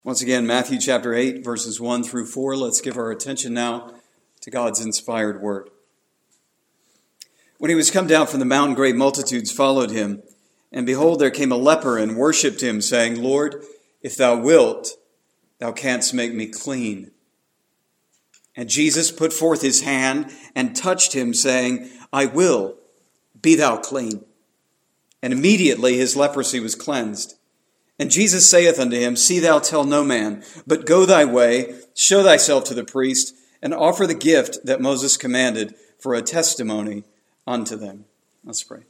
Once again, Matthew chapter 8, verses 1 through 4. Let's give our attention now to God's inspired word. When he was come down from the mountain, great multitudes followed him. And behold, there came a leper and worshipped him, saying, Lord, if thou wilt, thou canst make me clean. And Jesus put forth his hand and touched him, saying, I will, be thou clean. And immediately his leprosy was cleansed. And Jesus saith unto him, See thou tell no man, but go thy way, show thyself to the priest, and offer the gift that Moses commanded for a testimony unto them. Let's pray.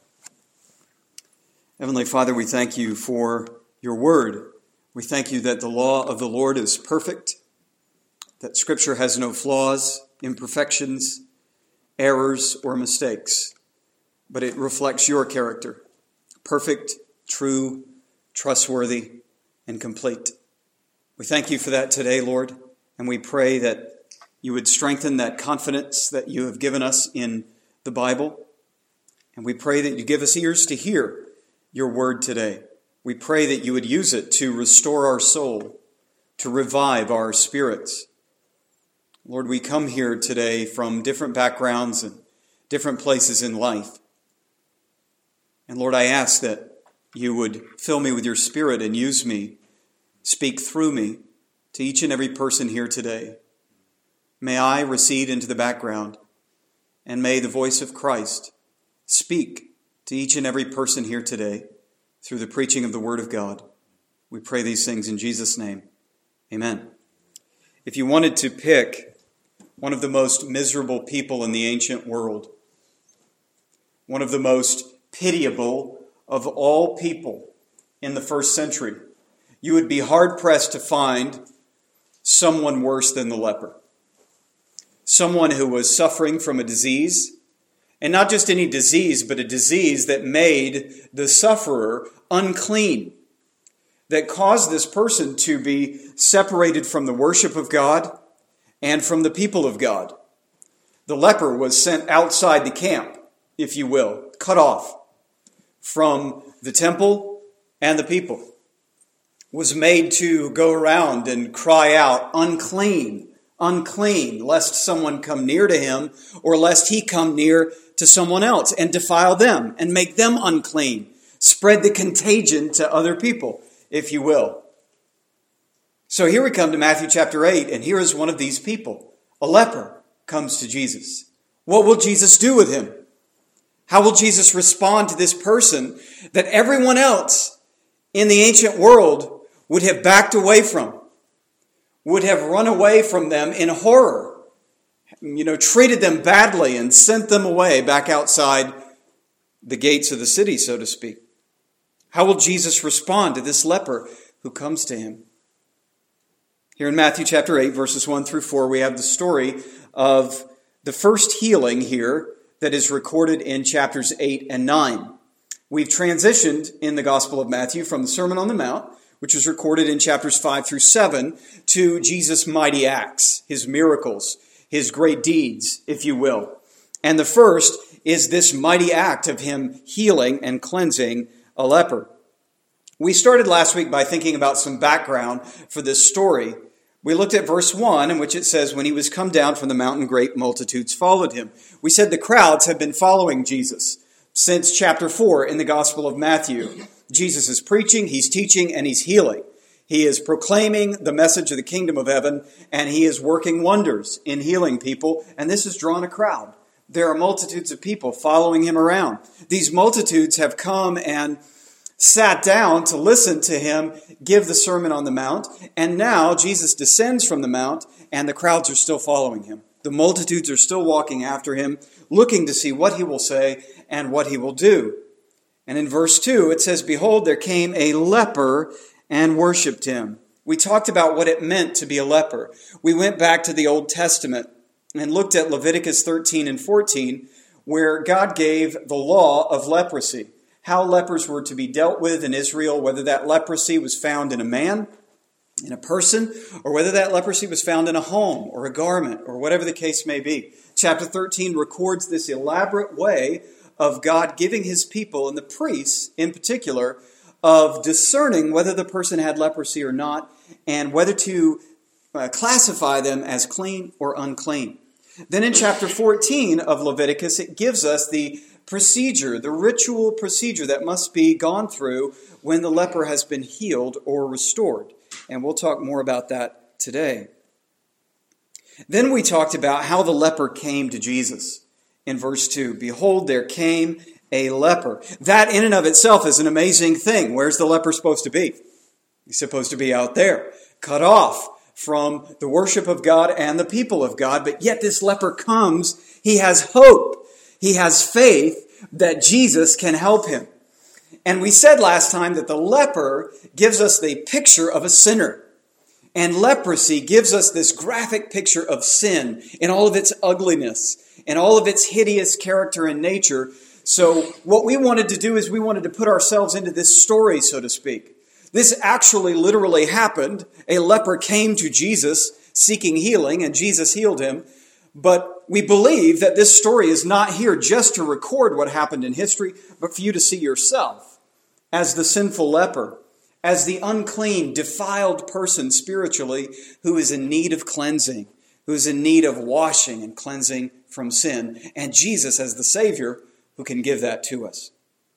Heavenly Father, we thank you for your word. We thank you that the law of the Lord is perfect, that Scripture has no flaws, imperfections, errors, or mistakes, but it reflects your character, perfect, true, trustworthy, and complete. We thank you for that today, Lord, and we pray that you would strengthen that confidence that you have given us in the Bible, and we pray that you give us ears to hear your word today. We pray that you would use it to restore our soul, to revive our spirits. Lord, we come here today from different backgrounds and different places in life. And Lord, I ask that you would fill me with your Spirit and use me, speak through me to each and every person here today. May I recede into the background, and may the voice of Christ speak to each and every person here today through the preaching of the Word of God. We pray these things in Jesus' name. Amen. If you wanted to pick one of the most miserable people in the ancient world, one of the most pitiable of all people in the first century, you would be hard-pressed to find someone worse than the leper. Someone who was suffering from a disease, and not just any disease, but a disease that made the sufferer unclean, that caused this person to be separated from the worship of God and from the people of God. The leper was sent outside the camp, if you will, cut off from the temple and the people, was made to go around and cry out, unclean, unclean, lest someone come near to him, or lest he come near to someone else and defile them and make them unclean. Spread the contagion to other people, if you will. So here we come to Matthew chapter 8, and here is one of these people. A leper comes to Jesus. What will Jesus do with him? How will Jesus respond to this person that everyone else in the ancient world would have backed away from, would have run away from them in horror, treated them badly and sent them away back outside the gates of the city, so to speak? How will Jesus respond to this leper who comes to him? Here in Matthew chapter 8, verses 1 through 4, we have the story of the first healing here that is recorded in chapters 8 and 9. We've transitioned in the Gospel of Matthew from the Sermon on the Mount, which was recorded in chapters 5 through 7, to Jesus' mighty acts, his miracles, his great deeds, if you will. And the first is this mighty act of him healing and cleansing a leper. We started last week by thinking about some background for this story. We looked at verse 1, in which it says, When he was come down from the mountain, great multitudes followed him. We said the crowds have been following Jesus since chapter 4 in the Gospel of Matthew. Jesus is preaching, he's teaching, and he's healing. He is proclaiming the message of the kingdom of heaven, and he is working wonders in healing people, and this has drawn a crowd. There are multitudes of people following him around. These multitudes have come and sat down to listen to him give the Sermon on the Mount, and now Jesus descends from the mount, and the crowds are still following him. The multitudes are still walking after him, looking to see what he will say and what he will do. And in verse 2, it says, Behold, there came a leper and worshipped him. We talked about what it meant to be a leper. We went back to the Old Testament and looked at Leviticus 13 and 14, where God gave the law of leprosy, how lepers were to be dealt with in Israel, whether that leprosy was found in a man, in a person, or whether that leprosy was found in a home or a garment, or whatever the case may be. Chapter 13 records this elaborate way of God giving his people, and the priests in particular, of discerning whether the person had leprosy or not, and whether to classify them as clean or unclean. Then in chapter 14 of Leviticus, it gives us the procedure, the ritual procedure that must be gone through when the leper has been healed or restored. And we'll talk more about that today. Then we talked about how the leper came to Jesus in verse 2. Behold, there came a leper. That in and of itself is an amazing thing. Where's the leper supposed to be? He's supposed to be out there, cut off from the worship of God and the people of God. But yet this leper comes. He has hope. He has faith that Jesus can help him. And we said last time that the leper gives us the picture of a sinner. And leprosy gives us this graphic picture of sin in all of its ugliness and all of its hideous character and nature. So what we wanted to do is we wanted to put ourselves into this story, so to speak. This actually literally happened. A leper came to Jesus seeking healing, and Jesus healed him. But we believe that this story is not here just to record what happened in history, but for you to see yourself as the sinful leper, as the unclean, defiled person spiritually who is in need of cleansing, who is in need of washing and cleansing from sin, and Jesus as the Savior who can give that to us.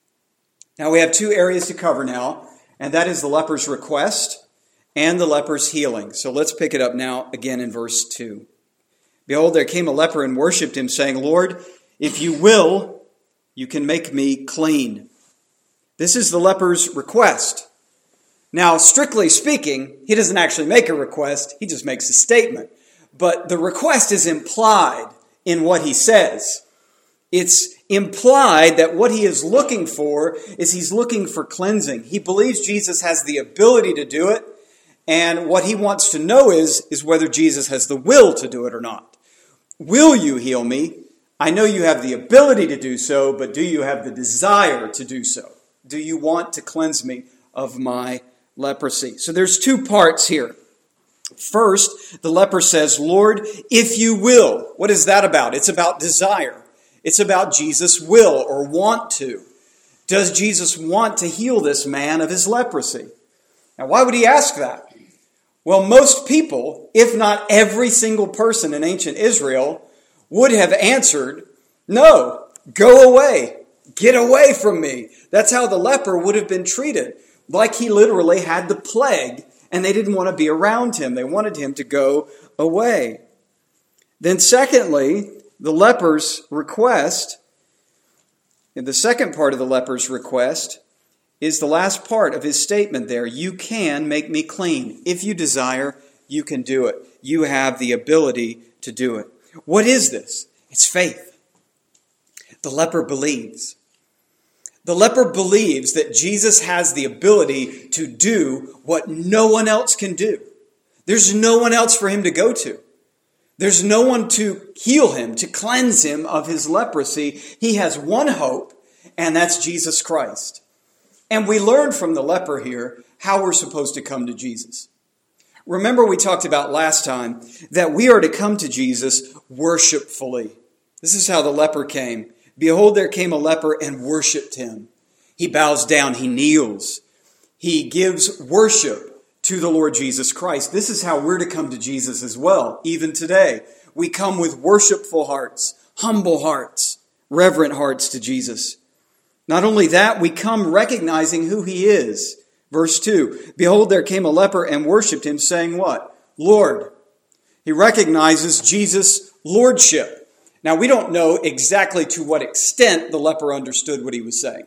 Now we have two areas to cover now, and that is the leper's request and the leper's healing. So let's pick it up now again in verse 2. Behold, there came a leper and worshipped him, saying, Lord, if you will, you can make me clean. This is the leper's request. Now, strictly speaking, he doesn't actually make a request. He just makes a statement. But the request is implied in what he says. It's implied that what he is looking for is he's looking for cleansing. He believes Jesus has the ability to do it. And what he wants to know is whether Jesus has the will to do it or not. Will you heal me? I know you have the ability to do so, but do you have the desire to do so? Do you want to cleanse me of my leprosy? So there's two parts here. First, the leper says, Lord, if you will. What is that about? It's about desire. It's about Jesus' will or want to. Does Jesus want to heal this man of his leprosy? Now, why would he ask that? Well, most people, if not every single person in ancient Israel, would have answered, no, go away, get away from me. That's how the leper would have been treated, like he literally had the plague, and they didn't want to be around him. They wanted him to go away. Then secondly, the leper's request, in the second part of the leper's request, is the last part of his statement there. You can make me clean. If you desire, you can do it. You have the ability to do it. What is this? It's faith. The leper believes. The leper believes that Jesus has the ability to do what no one else can do. There's no one else for him to go to. There's no one to heal him, to cleanse him of his leprosy. He has one hope, and that's Jesus Christ. And we learned from the leper here how we're supposed to come to Jesus. Remember we talked about last time that we are to come to Jesus worshipfully. This is how the leper came. Behold, there came a leper and worshipped him. He bows down, he kneels. He gives worship to the Lord Jesus Christ. This is how we're to come to Jesus as well, even today. We come with worshipful hearts, humble hearts, reverent hearts to Jesus. Not only that, we come recognizing who he is. Verse 2, behold, there came a leper and worshipped him, saying what? Lord. He recognizes Jesus' lordship. Now, we don't know exactly to what extent the leper understood what he was saying.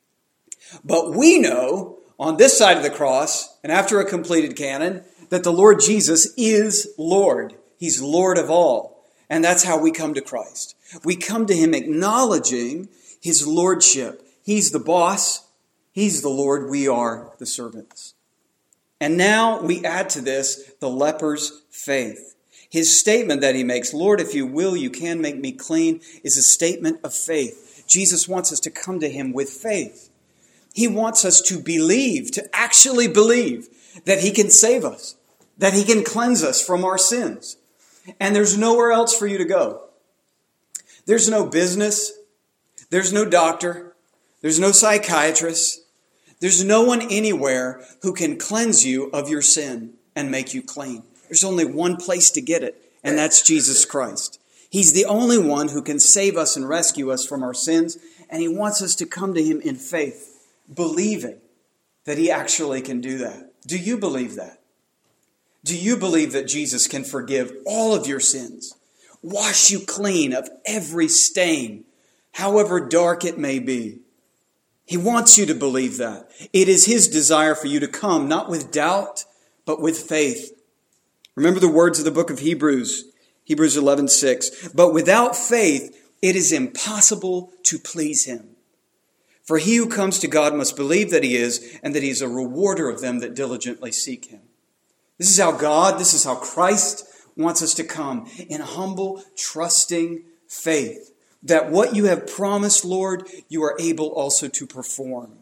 But we know, on this side of the cross, and after a completed canon, that the Lord Jesus is Lord. He's Lord of all. And that's how we come to Christ. We come to him acknowledging his lordship. He's the boss. He's the Lord. We are the servants. And now we add to this the leper's faith. His statement that he makes, Lord, if you will, you can make me clean, is a statement of faith. Jesus wants us to come to him with faith. He wants us to believe, to actually believe that he can save us, that he can cleanse us from our sins. And there's nowhere else for you to go. There's no business. There's no doctor. There's no psychiatrist. There's no one anywhere who can cleanse you of your sin. and make you clean. There's only one place to get it, and that's Jesus Christ. He's the only one who can save us and rescue us from our sins, and he wants us to come to him in faith, believing that he actually can do that. Do you believe that? Do you believe that Jesus can forgive all of your sins, wash you clean of every stain, however dark it may be? He wants you to believe that. It is his desire for you to come, not with doubt, but with faith. Remember the words of the book of Hebrews 11:6. But without faith, it is impossible to please him. For he who comes to God must believe that he is, and that he is a rewarder of them that diligently seek him. This is how Christ wants us to come, in humble, trusting faith, that what you have promised, Lord, you are able also to perform.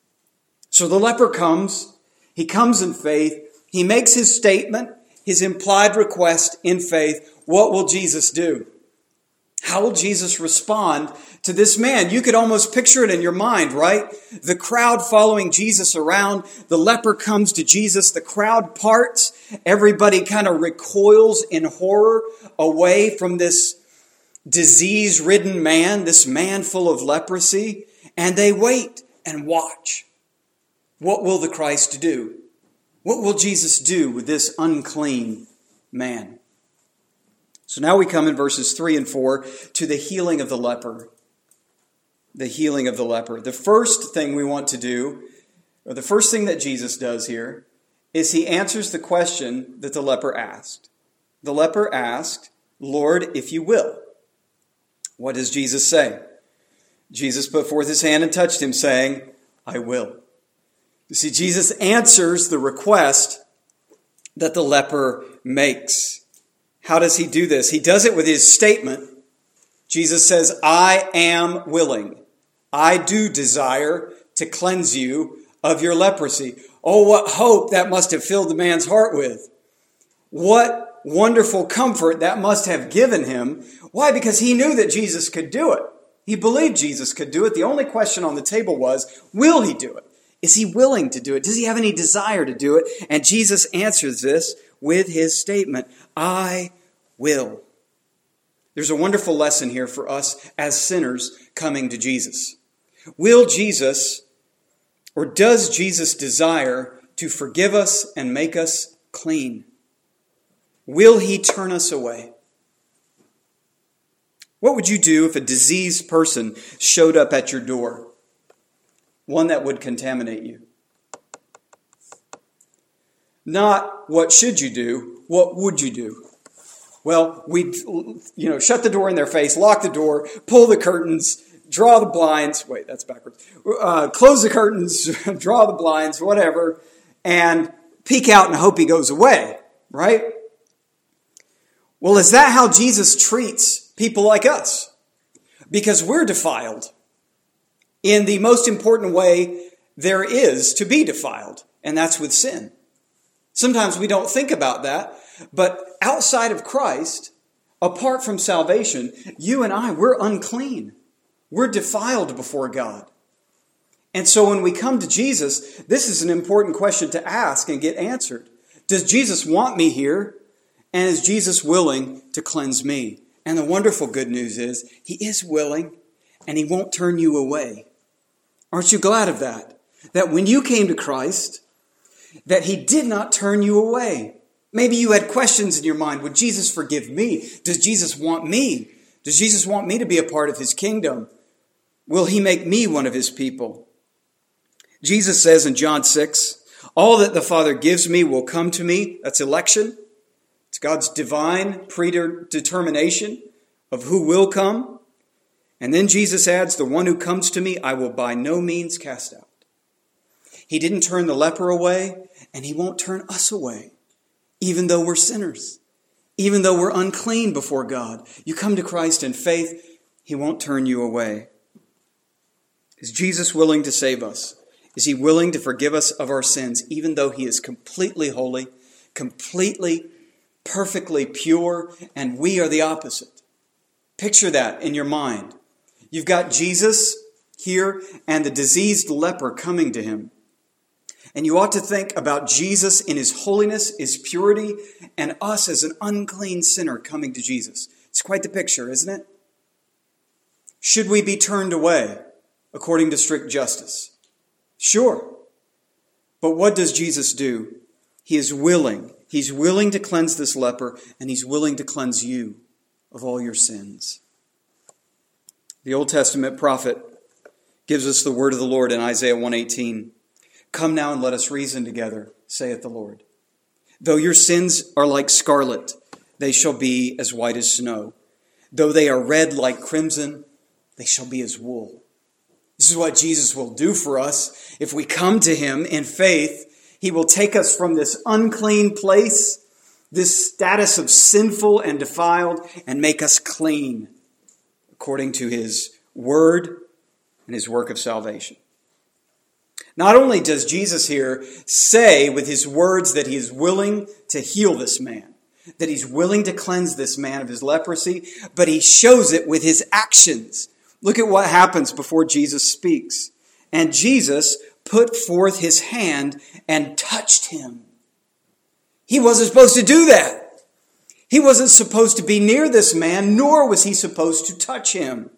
So the leper comes. He comes in faith. He makes his statement, his implied request in faith. What will Jesus do? How will Jesus respond to this man? You could almost picture it in your mind, right? The crowd following Jesus around. The leper comes to Jesus. The crowd parts. Everybody kind of recoils in horror away from this disease-ridden man, this man full of leprosy. And they wait and watch. What will the Christ do? What will Jesus do with this unclean man? So now we come in verses 3 and 4 to the healing of the leper. The healing of the leper. The first thing we want to do, or the first thing that Jesus does here, is he answers the question that the leper asked. The leper asked, Lord, if you will. What does Jesus say? Jesus put forth his hand and touched him, saying, I will. You see, Jesus answers the request that the leper makes. How does he do this? He does it with his statement. Jesus says, I am willing. I do desire to cleanse you of your leprosy. Oh, what hope that must have filled the man's heart with. What wonderful comfort that must have given him. Why? Because he knew that Jesus could do it. He believed Jesus could do it. The only question on the table was, will he do it? Is he willing to do it? Does he have any desire to do it? And Jesus answers this with his statement, I will. There's a wonderful lesson here for us as sinners coming to Jesus. Will Jesus, or does Jesus desire to forgive us and make us clean? Will he turn us away? What would you do if a diseased person showed up at your door? One that would contaminate you. Not what should you do, what would you do? Well, we'd shut the door in their face, lock the door, pull the curtains, draw the blinds. Wait, that's backwards. Close the curtains, draw the blinds, whatever, and peek out and hope he goes away, right? Well, is that how Jesus treats people like us? Because we're defiled in the most important way there is to be defiled, and that's with sin. Sometimes we don't think about that, but outside of Christ, apart from salvation, you and I, we're unclean. We're defiled before God. And so when we come to Jesus, this is an important question to ask and get answered. Does Jesus want me here? And is Jesus willing to cleanse me? And the wonderful good news is, he is willing and he won't turn you away. Aren't you glad of that? That when you came to Christ, that he did not turn you away. Maybe you had questions in your mind. Would Jesus forgive me? Does Jesus want me? Does Jesus want me to be a part of his kingdom? Will he make me one of his people? Jesus says in John 6, all that the Father gives me will come to me. That's election. It's God's divine predetermination of who will come. And then Jesus adds, the one who comes to me, I will by no means cast out. He didn't turn the leper away, and he won't turn us away, even though we're sinners, even though we're unclean before God. You come to Christ in faith, he won't turn you away. Is Jesus willing to save us? Is he willing to forgive us of our sins, even though he is completely holy, completely, perfectly pure, and we are the opposite? Picture that in your mind. You've got Jesus here and the diseased leper coming to him. And you ought to think about Jesus in his holiness, his purity, and us as an unclean sinner coming to Jesus. It's quite the picture, isn't it? Should we be turned away according to strict justice? Sure. But what does Jesus do? He is willing. He's willing to cleanse this leper, and he's willing to cleanse you of all your sins. The Old Testament prophet gives us the word of the Lord in Isaiah 1:18. Come now and let us reason together, saith the Lord. Though your sins are like scarlet, they shall be as white as snow. Though they are red like crimson, they shall be as wool. This is what Jesus will do for us. If we come to him in faith, he will take us from this unclean place, this status of sinful and defiled, and make us clean according to his word and his work of salvation. Not only does Jesus here say with his words that he is willing to heal this man, that he's willing to cleanse this man of his leprosy, but he shows it with his actions. Look at what happens before Jesus speaks. And Jesus put forth his hand and touched him. He wasn't supposed to do that. He wasn't supposed to be near this man, nor was he supposed to touch him.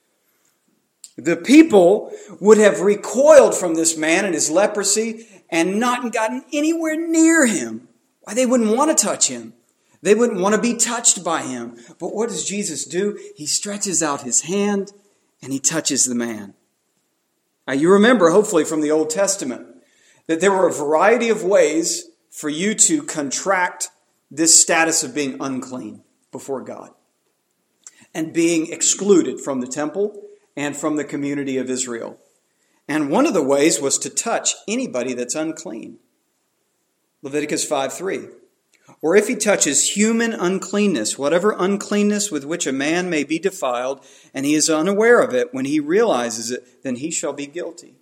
The people would have recoiled from this man and his leprosy and not gotten anywhere near him. Why? They wouldn't want to touch him. They wouldn't want to be touched by him. But what does Jesus do? He stretches out his hand and he touches the man. Now you remember, hopefully from the Old Testament, that there were a variety of ways for you to contract this status of being unclean before God and being excluded from the temple and from the community of Israel. And one of the ways was to touch anybody that's unclean. Leviticus 5:3. Or if he touches human uncleanness, whatever uncleanness with which a man may be defiled, and he is unaware of it, when he realizes it, then he shall be guilty.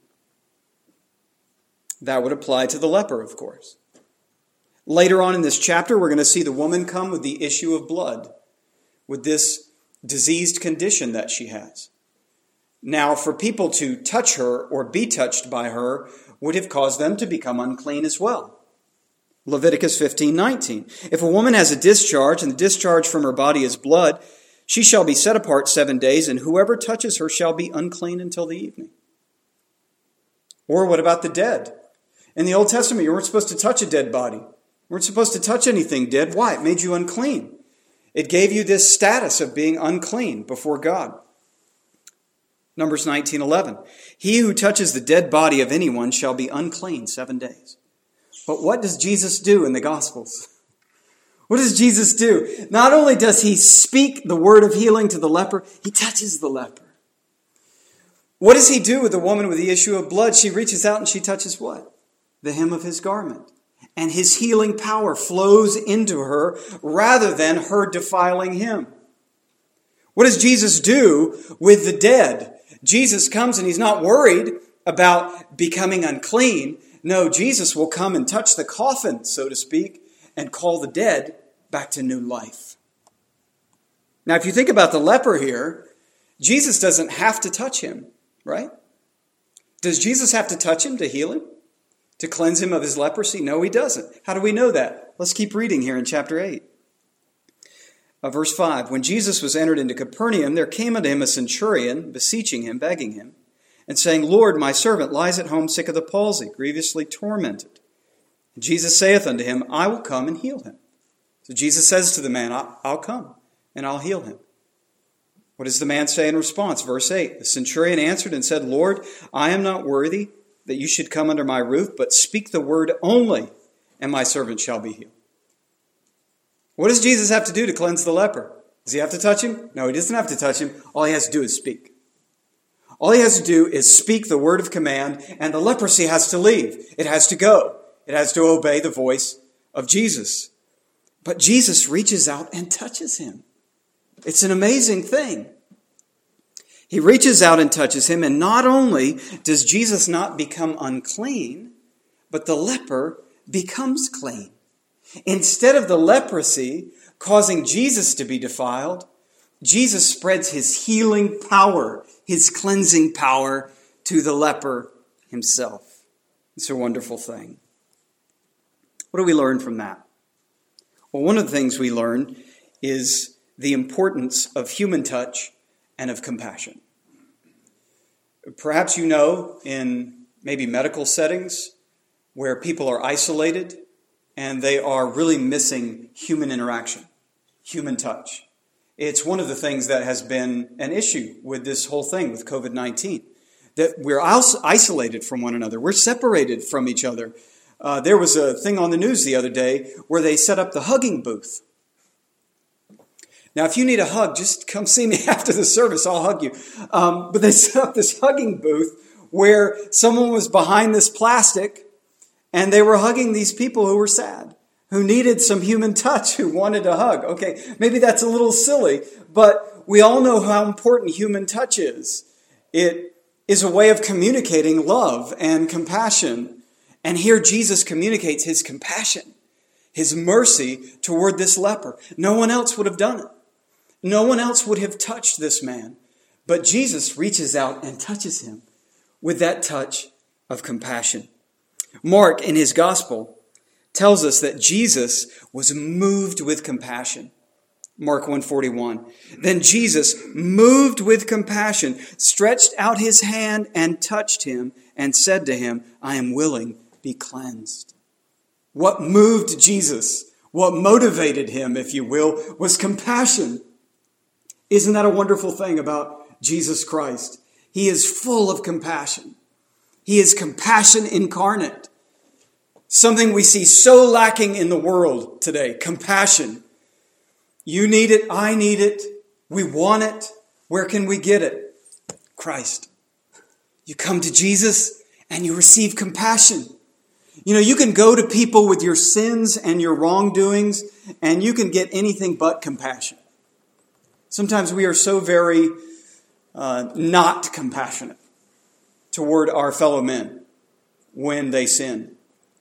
That would apply to the leper, of course. Later on in this chapter, we're going to see the woman come with the issue of blood, with this diseased condition that she has. Now, for people to touch her or be touched by her would have caused them to become unclean as well. Leviticus 15:19. If a woman has a discharge, and the discharge from her body is blood, she shall be set apart 7 days, and whoever touches her shall be unclean until the evening. Or what about the dead? In the Old Testament, you weren't supposed to touch a dead body. You weren't supposed to touch anything dead. Why? It made you unclean. It gave you this status of being unclean before God. Numbers 19:11. He who touches the dead body of anyone shall be unclean 7 days. But what does Jesus do in the Gospels? What does Jesus do? Not only does he speak the word of healing to the leper, he touches the leper. What does he do with the woman with the issue of blood? She reaches out and she touches what? The hem of his garment. And his healing power flows into her rather than her defiling him. What does Jesus do with the dead? Jesus comes and he's not worried about becoming unclean. No, Jesus will come and touch the coffin, so to speak, and call the dead back to new life. Now, if you think about the leper here, Jesus doesn't have to touch him, right? Does Jesus have to touch him to heal him? To cleanse him of his leprosy? No, he doesn't. How do we know that? Let's keep reading here in chapter 8. Verse 5. When Jesus was entered into Capernaum, there came unto him a centurion, beseeching him, begging him, and saying, Lord, my servant lies at home sick of the palsy, grievously tormented. And Jesus saith unto him, I will come and heal him. So Jesus says to the man, I'll come and I'll heal him. What does the man say in response? Verse 8. The centurion answered and said, Lord, I am not worthy that you should come under my roof, but speak the word only, and my servant shall be healed. What does Jesus have to do to cleanse the leper? Does he have to touch him? No, he doesn't have to touch him. All he has to do is speak. All he has to do is speak the word of command, and the leprosy has to leave. It has to go. It has to obey the voice of Jesus. But Jesus reaches out and touches him. It's an amazing thing. He reaches out and touches him, and not only does Jesus not become unclean, but the leper becomes clean. Instead of the leprosy causing Jesus to be defiled, Jesus spreads his healing power, his cleansing power to the leper himself. It's a wonderful thing. What do we learn from that? Well, one of the things we learn is the importance of human touch and of compassion. Perhaps you know, in maybe medical settings where people are isolated and they are really missing human interaction, human touch. It's one of the things that has been an issue with this whole thing with COVID-19, that we're isolated from one another. We're separated from each other. There was a thing on the news the other day where they set up the hugging booth. Now, if you need a hug, just come see me after the service. I'll hug you. But they set up this hugging booth where someone was behind this plastic and they were hugging these people who were sad, who needed some human touch, who wanted a hug. Okay, maybe that's a little silly, but we all know how important human touch is. It is a way of communicating love and compassion. And here Jesus communicates his compassion, his mercy toward this leper. No one else would have done it. No one else would have touched this man. But Jesus reaches out and touches him with that touch of compassion. Mark, in his gospel, tells us that Jesus was moved with compassion. Mark 1:41. Then Jesus, moved with compassion, stretched out his hand and touched him and said to him, I am willing, be cleansed. What moved Jesus, what motivated him, if you will, was compassion. Isn't that a wonderful thing about Jesus Christ? He is full of compassion. He is compassion incarnate. Something we see so lacking in the world today, compassion. You need it, I need it, we want it. Where can we get it? Christ. You come to Jesus and you receive compassion. You know, you can go to people with your sins and your wrongdoings and you can get anything but compassion. Sometimes we are so very not compassionate toward our fellow men when they sin.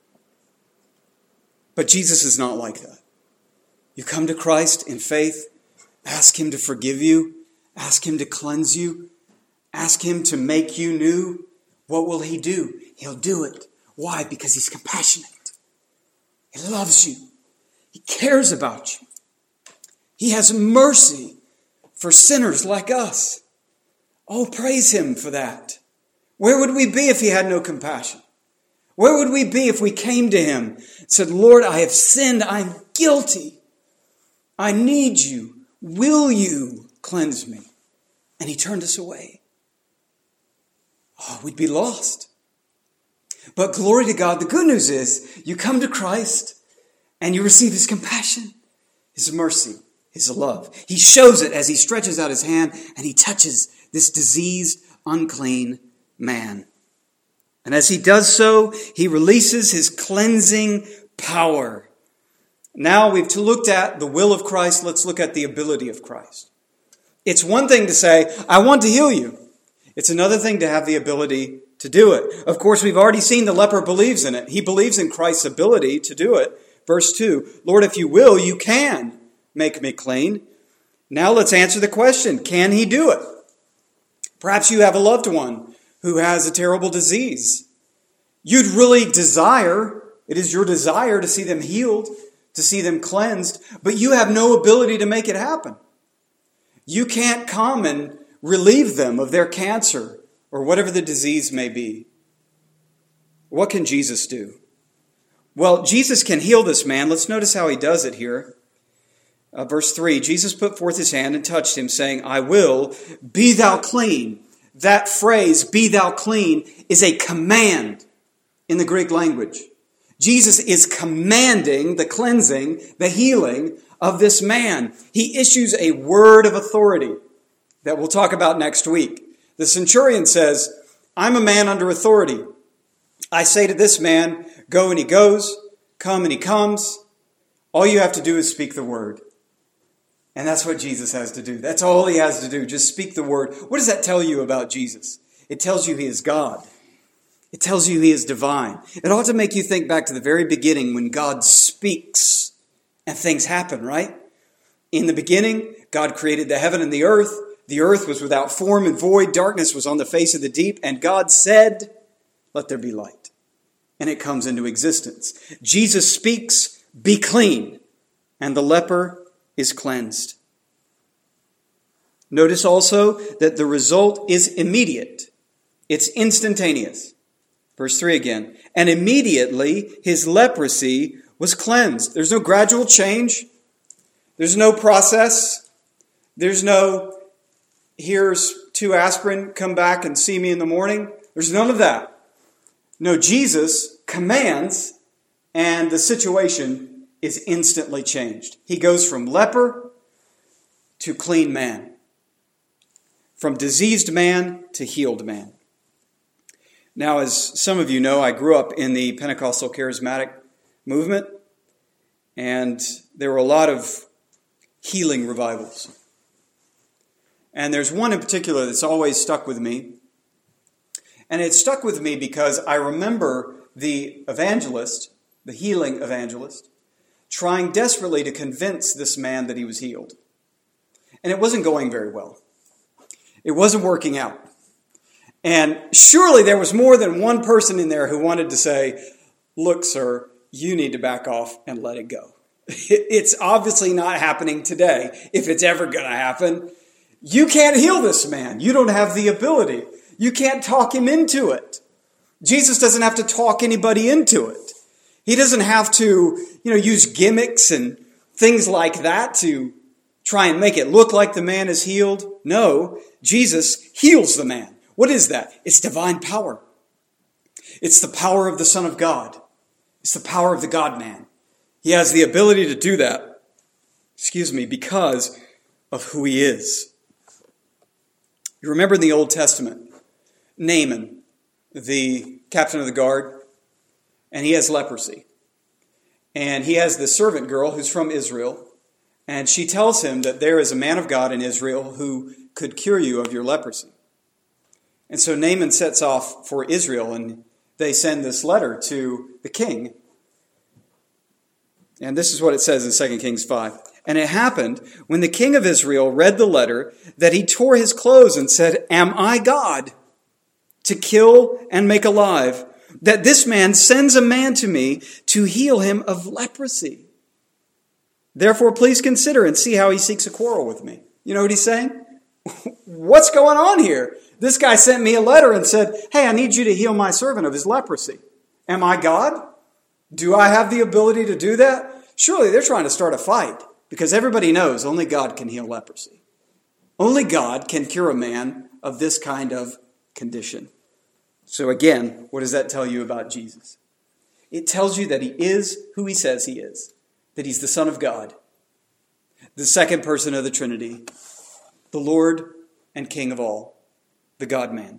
But Jesus is not like that. You come to Christ in faith, ask him to forgive you, ask him to cleanse you, ask him to make you new. What will he do? He'll do it. Why? Because he's compassionate. He loves you. He cares about you. He has mercy for sinners like us. Oh, praise him for that. Where would we be if he had no compassion? Where would we be if we came to him and said, Lord, I have sinned. I'm guilty. I need you. Will you cleanse me? And he turned us away. Oh, we'd be lost. But glory to God, the good news is you come to Christ and you receive his compassion, his mercy, his love. He shows it as he stretches out his hand and he touches this diseased, unclean man. And as he does so, he releases his cleansing power. Now we've looked at the will of Christ. Let's look at the ability of Christ. It's one thing to say, I want to heal you. It's another thing to have the ability to do it. Of course, we've already seen the leper believes in it. He believes in Christ's ability to do it. Verse 2, Lord, if you will, you can make me clean. Now let's answer the question, can he do it? Perhaps you have a loved one who has a terrible disease. You'd really desire, it is your desire to see them healed, to see them cleansed, but you have no ability to make it happen. You can't come and relieve them of their cancer or whatever the disease may be. What can Jesus do? Well, Jesus can heal this man. Let's notice how he does it here. Verse 3, Jesus put forth his hand and touched him, saying, I will, be thou clean. That phrase, be thou clean, is a command in the Greek language. Jesus is commanding the cleansing, the healing of this man. He issues a word of authority that we'll talk about next week. The centurion says, I'm a man under authority. I say to this man, go and he goes, come and he comes. All you have to do is speak the word. And that's what Jesus has to do. That's all he has to do. Just speak the word. What does that tell you about Jesus? It tells you he is God. It tells you he is divine. It ought to make you think back to the very beginning when God speaks and things happen, right? In the beginning, God created the heaven and the earth. The earth was without form and void. Darkness was on the face of the deep. And God said, let there be light. and it comes into existence. Jesus speaks, "Be clean," and the leper is cleansed. Notice also that the result is immediate. It's instantaneous. Verse 3 again. And immediately his leprosy was cleansed. There's no gradual change. There's no process. There's no, here's 2 aspirin, come back and see me in the morning. There's none of that. No, Jesus commands, and the situation is instantly changed. He goes from leper to clean man. From diseased man to healed man. Now, as some of you know, I grew up in the Pentecostal charismatic movement, and there were a lot of healing revivals. And there's one in particular that's always stuck with me. And it stuck with me because I remember the evangelist, the healing evangelist, trying desperately to convince this man that he was healed. And it wasn't going very well. It wasn't working out. And surely there was more than one person in there who wanted to say, "Look, sir, you need to back off and let it go. It's obviously not happening today, if it's ever going to happen. You can't heal this man. You don't have the ability. You can't talk him into it." Jesus doesn't have to talk anybody into it. He doesn't have to, use gimmicks and things like that to try and make it look like the man is healed. No, Jesus heals the man. What is that? It's divine power. It's the power of the Son of God. It's the power of the God-man. He has the ability to do that, because of who he is. You remember in the Old Testament, Naaman, the captain of the guard, and he has leprosy. And he has this servant girl who's from Israel, and she tells him that there is a man of God in Israel who could cure you of your leprosy. And so Naaman sets off for Israel, and they send this letter to the king. And this is what it says in 2 Kings 5. And it happened, when the king of Israel read the letter, that he tore his clothes and said, "Am I God, to kill and make alive, that this man sends a man to me to heal him of leprosy? Therefore, please consider and see how he seeks a quarrel with me." You know what he's saying? What's going on here? This guy sent me a letter and said, "Hey, I need you to heal my servant of his leprosy. Am I God? Do I have the ability to do that?" Surely they're trying to start a fight, because everybody knows only God can heal leprosy. Only God can cure a man of this kind of condition. So again, what does that tell you about Jesus? It tells you that he is who he says he is. That he's the Son of God, the second person of the Trinity, the Lord and King of all, the God-man.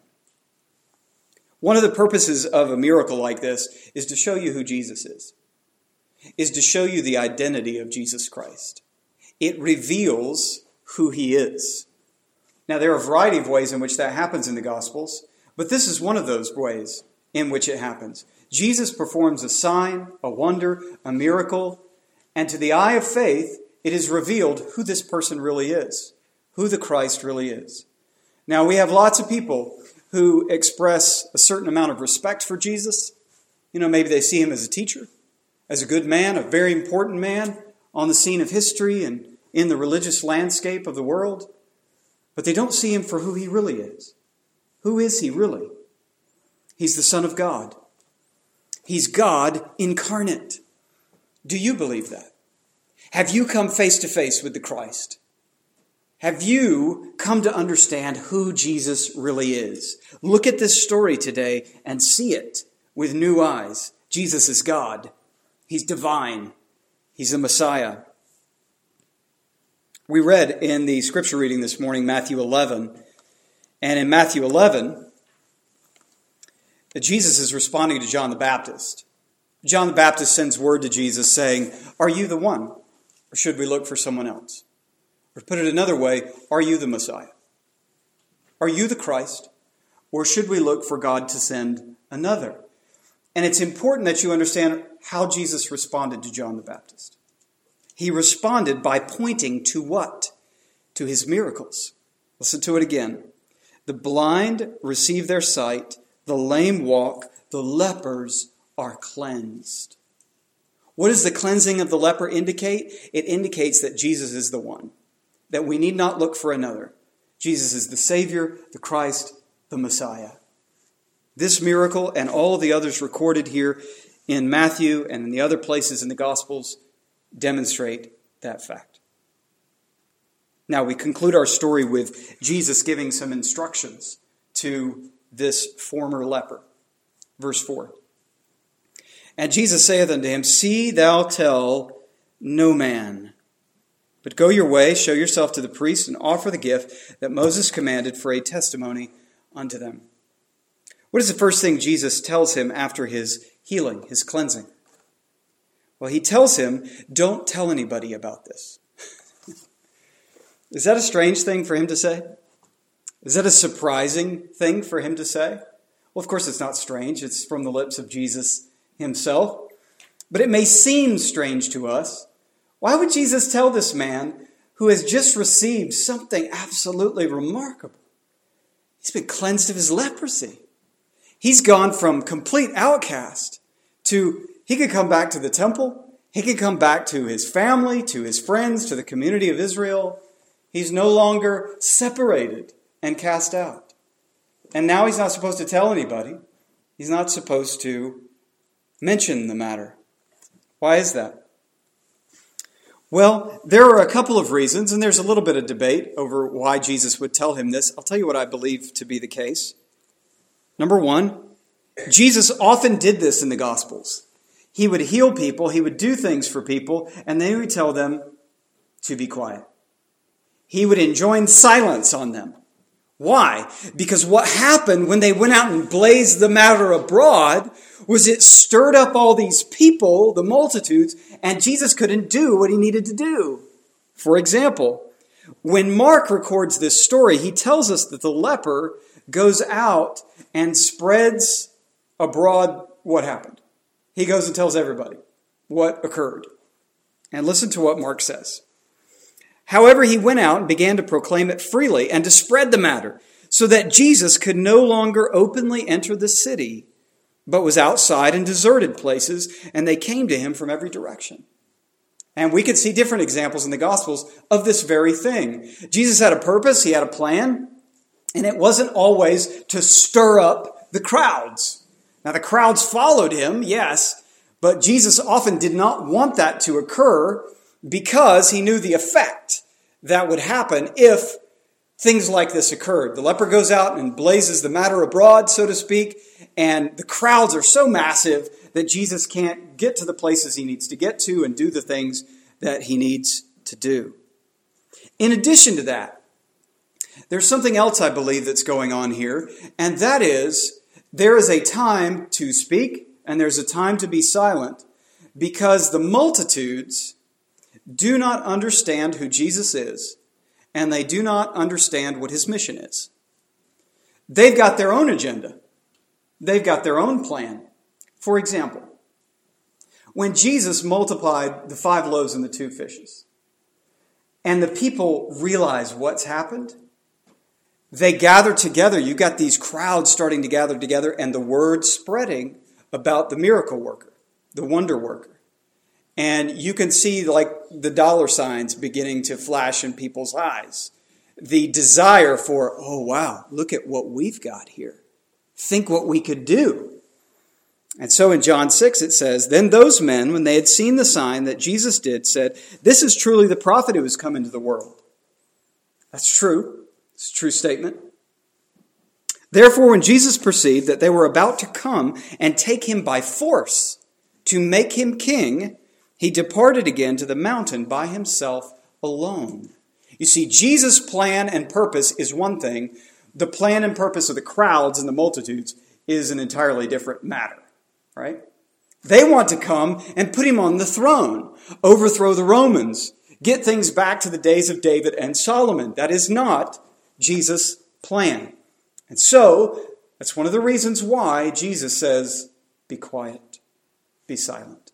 One of the purposes of a miracle like this is to show you who Jesus is to show you the identity of Jesus Christ. It reveals who he is. Now, there are a variety of ways in which that happens in the Gospels, but this is one of those ways in which it happens. Jesus performs a sign, a wonder, a miracle, and to the eye of faith, it is revealed who this person really is, who the Christ really is. Now, we have lots of people who express a certain amount of respect for Jesus. Maybe they see him as a teacher, as a good man, a very important man on the scene of history and in the religious landscape of the world. But they don't see him for who he really is. Who is he really? He's the Son of God. He's God incarnate. Do you believe that? Have you come face to face with the Christ? Have you come to understand who Jesus really is? Look at this story today and see it with new eyes. Jesus is God. He's divine. He's the Messiah. We read in the scripture reading this morning, Matthew 11. And in Matthew 11, Jesus is responding to John the Baptist. John the Baptist sends word to Jesus saying, "Are you the one? Or should we look for someone else?" Or to put it another way, are you the Messiah? Are you the Christ? Or should we look for God to send another? And it's important that you understand how Jesus responded to John the Baptist. He responded by pointing to what? To his miracles. Listen to it again. The blind receive their sight, the lame walk, the lepers are cleansed. What does the cleansing of the leper indicate? It indicates that Jesus is the one, that we need not look for another. Jesus is the Savior, the Christ, the Messiah. This miracle and all of the others recorded here in Matthew and in the other places in the Gospels demonstrate that fact. Now we conclude our story with Jesus giving some instructions to this former leper. Verse 4. And Jesus saith unto him, See thou tell no man, but go your way, show yourself to the priest, and offer the gift that Moses commanded for a testimony unto them. What is the first thing Jesus tells him after his healing, his cleansing? Well, he tells him, don't tell anybody about this. Is that a strange thing for him to say? Is that a surprising thing for him to say? Well, of course it's not strange. It's from the lips of Jesus himself. But it may seem strange to us. Why would Jesus tell this man who has just received something absolutely remarkable? He's been cleansed of his leprosy. He's gone from complete outcast to he could come back to the temple. He could come back to his family, to his friends, to the community of Israel. He's no longer separated and cast out. And now he's not supposed to tell anybody. He's not supposed to mention the matter. Why is that? Well, there are a couple of reasons, and there's a little bit of debate over why Jesus would tell him this. I'll tell you what I believe to be the case. Number one, Jesus often did this in the Gospels. He would heal people, he would do things for people, and then he would tell them to be quiet. He would enjoin silence on them. Why? Because what happened when they went out and blazed the matter abroad was it stirred up all these people, the multitudes, and Jesus couldn't do what he needed to do. For example, when Mark records this story, he tells us that the leper goes out and spreads abroad what happened. He goes and tells everybody what occurred. And listen to what Mark says. However, he went out and began to proclaim it freely and to spread the matter, so that Jesus could no longer openly enter the city, but was outside in deserted places, and they came to him from every direction. And we could see different examples in the Gospels of this very thing. Jesus had a purpose, he had a plan, and it wasn't always to stir up the crowds. Now, the crowds followed him, yes, but Jesus often did not want that to occur because he knew the effect that would happen if things like this occurred. The leper goes out and blazes the matter abroad, so to speak, and the crowds are so massive that Jesus can't get to the places he needs to get to and do the things that he needs to do. In addition to that, there's something else I believe that's going on here, and that is there is a time to speak and there's a time to be silent because the multitudes do not understand who Jesus is and they do not understand what his mission is. They've got their own agenda. They've got their own plan. For example, when Jesus multiplied the 5 loaves and the 2 fishes, and the people realize what's happened, they gather together. You've got these crowds starting to gather together and the word spreading about the miracle worker, the wonder worker. And you can see like the dollar signs beginning to flash in people's eyes. The desire for, oh wow, look at what we've got here. Think what we could do. And so in John 6 it says, Then those men, when they had seen the sign that Jesus did, said, This is truly the prophet who has come into the world. That's true. It's a true statement. Therefore, when Jesus perceived that they were about to come and take him by force to make him king, he departed again to the mountain by himself alone. You see, Jesus' plan and purpose is one thing. The plan and purpose of the crowds and the multitudes is an entirely different matter, right? They want to come and put him on the throne, overthrow the Romans, get things back to the days of David and Solomon. That is not Jesus' plan. And so, that's one of the reasons why Jesus says, be quiet, be silent.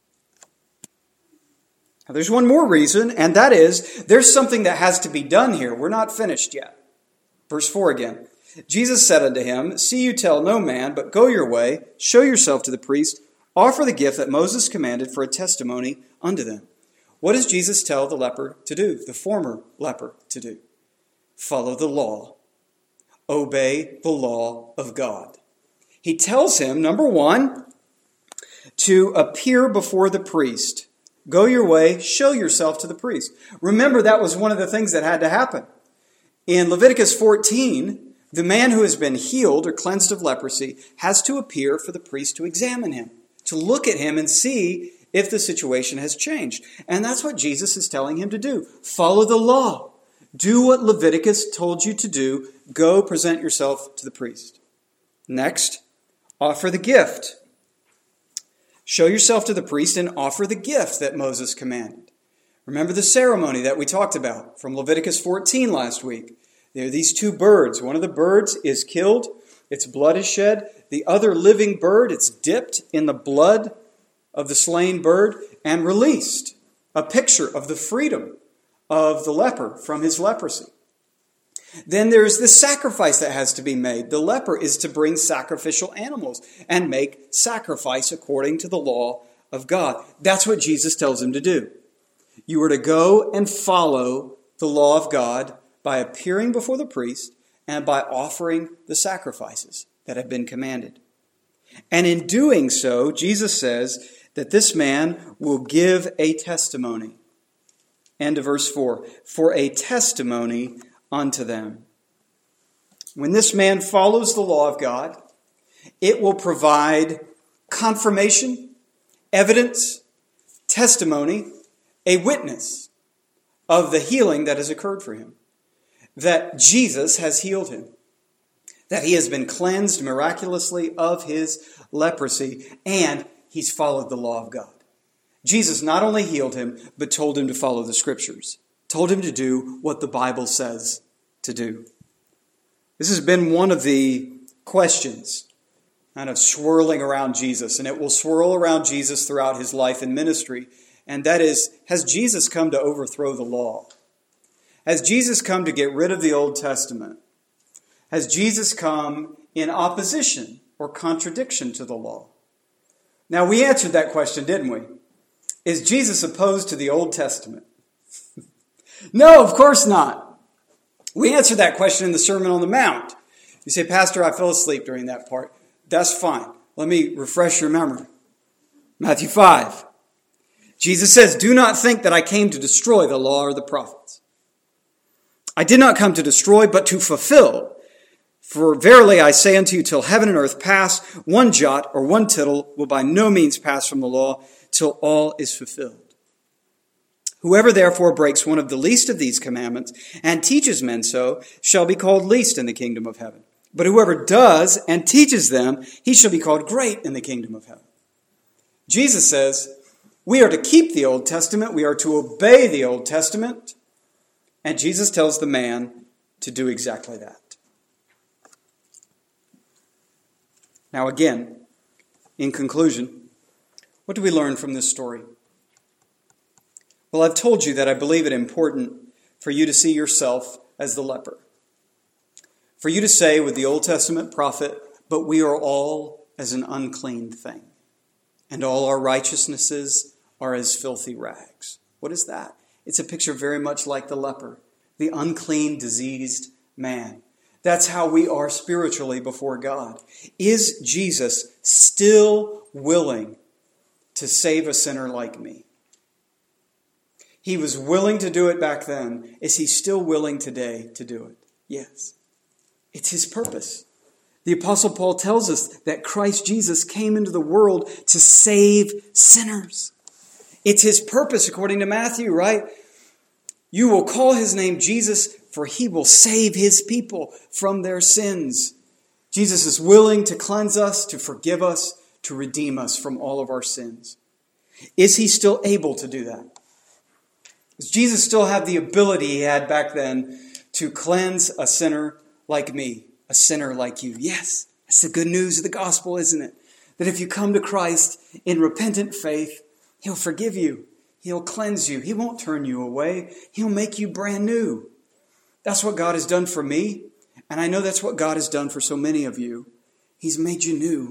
Now, there's one more reason, and that is, there's something that has to be done here. We're not finished yet. Verse 4 again. Jesus said unto him, See you tell no man, but go your way, show yourself to the priest, offer the gift that Moses commanded for a testimony unto them. What does Jesus tell the leper to do, the former leper to do? Follow the law. Obey the law of God. He tells him, number one, to appear before the priest. Go your way, show yourself to the priest. Remember, that was one of the things that had to happen. In Leviticus 14, the man who has been healed or cleansed of leprosy has to appear for the priest to examine him, to look at him and see if the situation has changed. And that's what Jesus is telling him to do. Follow the law. Do what Leviticus told you to do. Go present yourself to the priest. Next, offer the gift. Show yourself to the priest and offer the gift that Moses commanded. Remember the ceremony that we talked about from Leviticus 14 last week. There are these two birds. One of the birds is killed. Its blood is shed. The other living bird, it's dipped in the blood of the slain bird and released. A picture of the freedom of the leper from his leprosy. Then there's the sacrifice that has to be made. The leper is to bring sacrificial animals and make sacrifice according to the law of God. That's what Jesus tells him to do. You are to go and follow the law of God by appearing before the priest and by offering the sacrifices that have been commanded. And in doing so, Jesus says that this man will give a testimony. End of verse 4. For a testimony unto them. When this man follows the law of God, it will provide confirmation, evidence, testimony, a witness of the healing that has occurred for him. That Jesus has healed him. That he has been cleansed miraculously of his leprosy, and he's followed the law of God. Jesus not only healed him, but told him to follow the Scriptures. Told him to do what the Bible says to do. This has been one of the questions kind of swirling around Jesus, and it will swirl around Jesus throughout his life and ministry, and that is, has Jesus come to overthrow the law? Has Jesus come to get rid of the Old Testament? Has Jesus come in opposition or contradiction to the law? Now, we answered that question, didn't we? Is Jesus opposed to the Old Testament? No, of course not. We answered that question in the Sermon on the Mount. You say, Pastor, I fell asleep during that part. That's fine. Let me refresh your memory. Matthew 5. Jesus says, do not think that I came to destroy the law or the prophets. I did not come to destroy, but to fulfill. For verily I say unto you, till heaven and earth pass, one jot or one tittle will by no means pass from the law, till all is fulfilled. Whoever therefore breaks one of the least of these commandments and teaches men so shall be called least in the kingdom of heaven. But whoever does and teaches them, he shall be called great in the kingdom of heaven. Jesus says we are to keep the Old Testament. We are to obey the Old Testament. And Jesus tells the man to do exactly that. Now again, in conclusion, what do we learn from this story? Well, I've told you that I believe it important for you to see yourself as the leper. For you to say with the Old Testament prophet, but we are all as an unclean thing, and all our righteousnesses are as filthy rags. What is that? It's a picture very much like the leper, the unclean, diseased man. That's how we are spiritually before God. Is Jesus still willing to save a sinner like me? He was willing to do it back then. Is he still willing today to do it? Yes. It's his purpose. The Apostle Paul tells us that Christ Jesus came into the world to save sinners. It's his purpose according to Matthew, right? You will call his name Jesus, for he will save his people from their sins. Jesus is willing to cleanse us, to forgive us, to redeem us from all of our sins. Is he still able to do that? Does Jesus still have the ability he had back then to cleanse a sinner like me, a sinner like you? Yes, that's the good news of the gospel, isn't it? That if you come to Christ in repentant faith, he'll forgive you. He'll cleanse you. He won't turn you away. He'll make you brand new. That's what God has done for me. And I know that's what God has done for so many of you. He's made you new.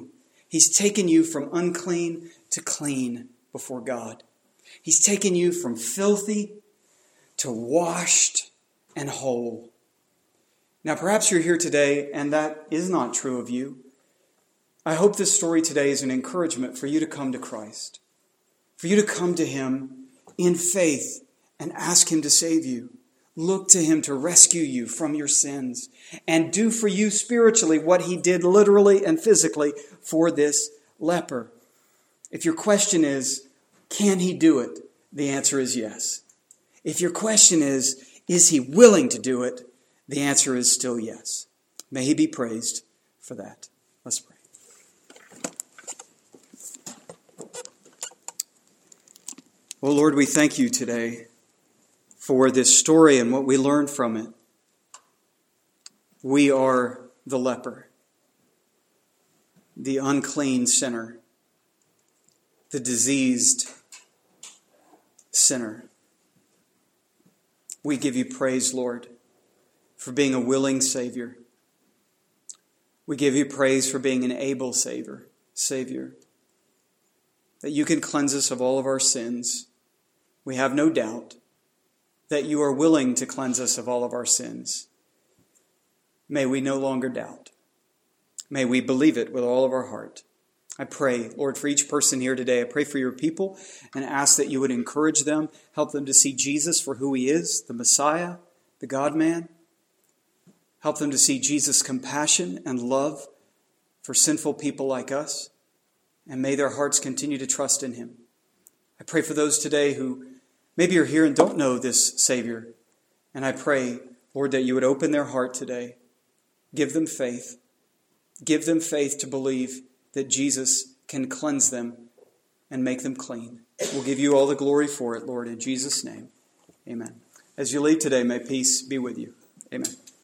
He's taken you from unclean to clean before God. He's taken you from filthy to washed and whole. Now, perhaps you're here today and that is not true of you. I hope this story today is an encouragement for you to come to Christ, for you to come to Him in faith and ask Him to save you. Look to Him to rescue you from your sins and do for you spiritually what He did literally and physically for this leper. If your question is, can He do it? The answer is yes. If your question is He willing to do it? The answer is still yes. May He be praised for that. Let's pray. Oh Lord, we thank you today for this story and what we learned from it. We are the leper, the unclean sinner, the diseased sinner. We give you praise, Lord, for being a willing Savior. We give you praise for being an able Savior, that you can cleanse us of all of our sins. We have no doubt that you are willing to cleanse us of all of our sins. May we no longer doubt. May we believe it with all of our heart. I pray, Lord, for each person here today. I pray for your people and ask that you would encourage them, help them to see Jesus for who He is, the Messiah, the God-man. Help them to see Jesus' compassion and love for sinful people like us. And may their hearts continue to trust in Him. I pray for those today who maybe are here and don't know this Savior. And I pray, Lord, that you would open their heart today. Give them faith. Give them faith to believe that Jesus can cleanse them and make them clean. We'll give you all the glory for it, Lord, in Jesus' name. Amen. As you leave today, may peace be with you. Amen.